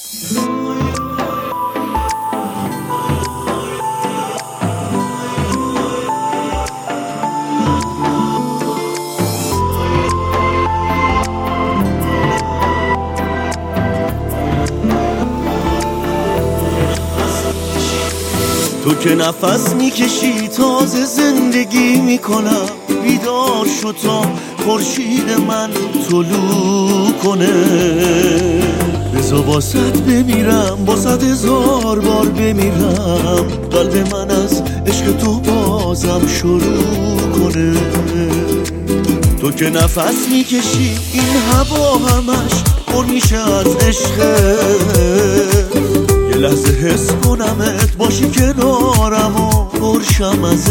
تو که نفس میکشی تازه زندگی میکنم، بیدار شو تا خورشید من طلوع کنه. بذار واسط بمیرم، واسط 1000 بار بمیرم، قلب من از عشق تو بازم شروع کنه. تو که نفس میکشی این هوا همش پر میشه از عشقه، یه لحظه حس کنمت باشی کنارم و پرشم از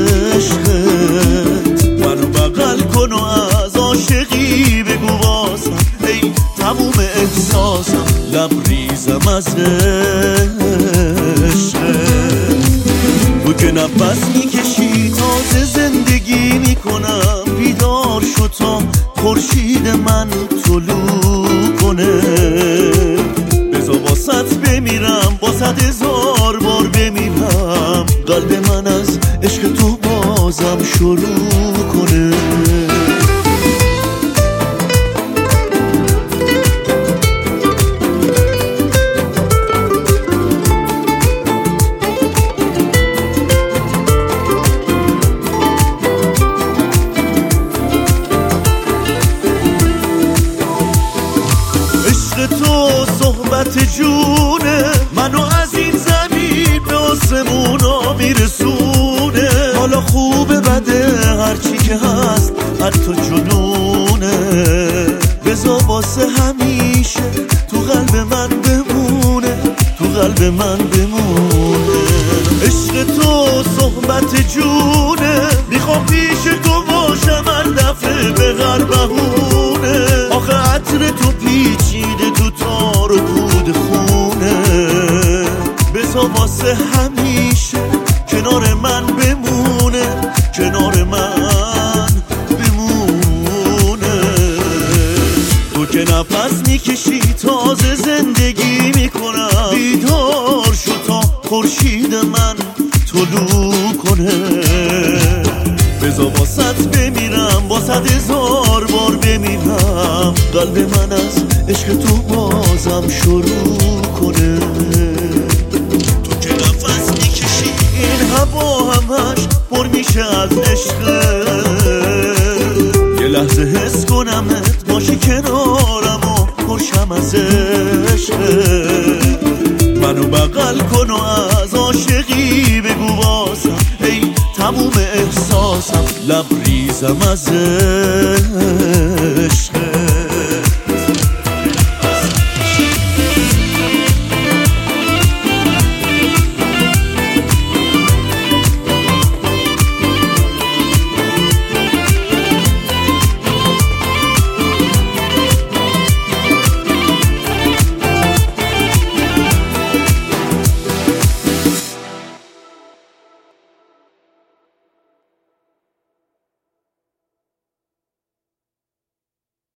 عشقت. منو بغل کن و از عاشقی بگو واسم، ای تموم احساسم لبریزم از عشقت. تو که نفس میکشی تازه زندگی میکنم، بیدار شو تا خورشید من طلوع کنه. بذار واسط بمیرم، واسط 1000 بار بمیرم، قلب من از عشق تو بازم شروع کنه. عشق تو صحبت جونه، منو از این زمین به آسمونا میرسونه. حالا خوبه بده هرچی که هست، حتی جنونه. بذار واسه همیشه تو قلب من بمونه، تو قلب من بمونه. عشق تو صحبت جونه، میخوام پیش تو باشم هر دفعه به غربهونه. آخه عطر تو پیچیده تو تار و پود خونه. بذار واسه همیشه کنار من بمونه، کنار من بمونه. تو که نفس میکشی تازه زندگی میکنم، بیدار شو تا خورشید من طلوع کنه. بذار واسط بمیرم، واسط 1000 بار بمیرم، قلب من از عشق تو بازم شروع کنه. تو که نفس میکشی این هوا همش پر میشه از عشق، یه لحظه حس کنمت باشی کنارم و پرشم از عشق. منو بغل کن و از عاشقی بگو واسم، ای تموم احساسم لبریزم از عشق.